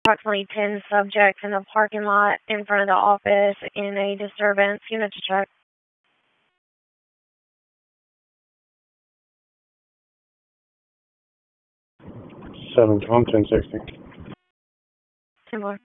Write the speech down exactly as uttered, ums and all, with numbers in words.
approximately ten subjects in the parking lot in front of the office in a disturbance. Unit to check. Seven, come ten sixty. ten four.